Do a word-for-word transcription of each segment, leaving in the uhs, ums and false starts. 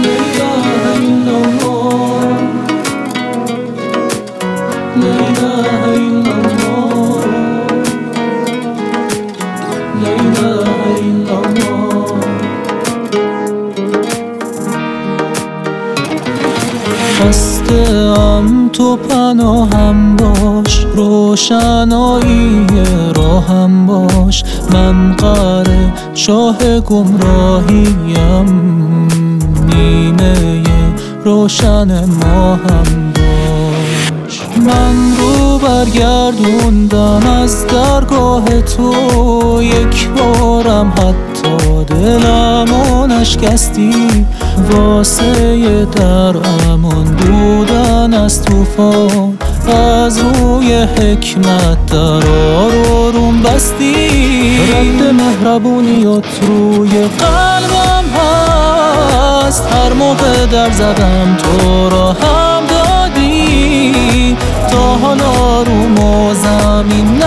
خسته‌ام تو پناهم باش، روشنایی راهم باش. من غره چاه گمراهیم، نیمه روشن ماهم باش. من رو برگردوندم از درگاه تو، یک بارم حتی دلمو نشکستی. واسه در امان بودن از طوفان، از روی حکمت درا رو روم بستی. رد مهربونیات روی قلبم هست، هر موقع در زدم تو را هم دادی. تا حالا رو زمین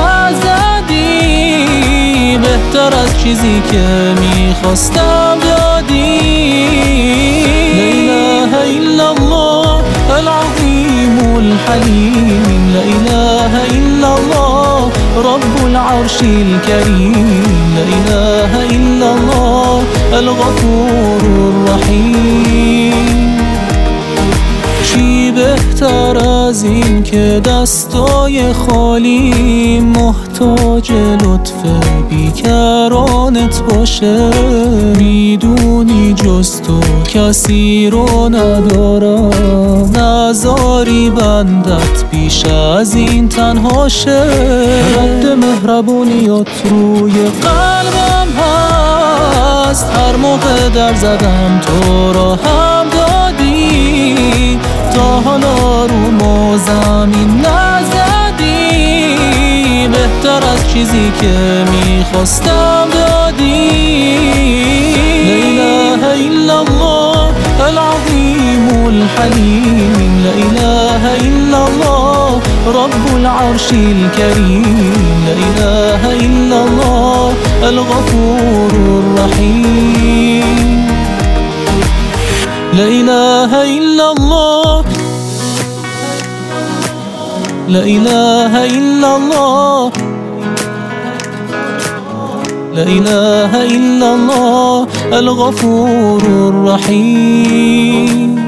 نزدی، بهتر از چیزی که میخواستم دادی. لا اله الا الله العظیم الحلیم، لا اله الا الله رب العرش الكریم، لا اله الا الله الغفور الرحیم. چی بهتر از این که دستای خالی محتاج لطف بیکرانت باشه. میدونی جز تو کسی رو ندارم، نذاری بندت بیش از این تنها شه. رد مهربونیات روی قلبم هست، هر موقع در زدم تو را هم دادی. تا حالا رو زمین نزدی، بهتر از چیزی که میخواستم دادی. لا اله الا الله العظیم الحلیم، لا اله الا الله رب العرش الكریم، لا اله الا الله الغفور الرحیم. لا اله الا الله، لا اله الا الله، لا اله الا الله الغفور الرحیم.